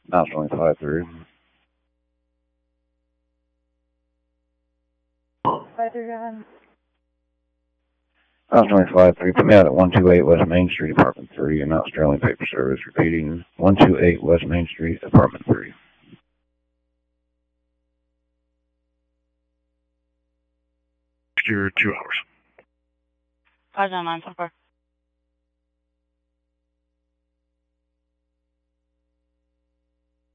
Mountain 5-3. 5-3, Mountain 5-3, put me out at 128 West Main Street, Apartment 3, in Australian Paper Service. Repeating, 128 West Main Street, Apartment 3. You're 2 hours. 5-9, 9-4.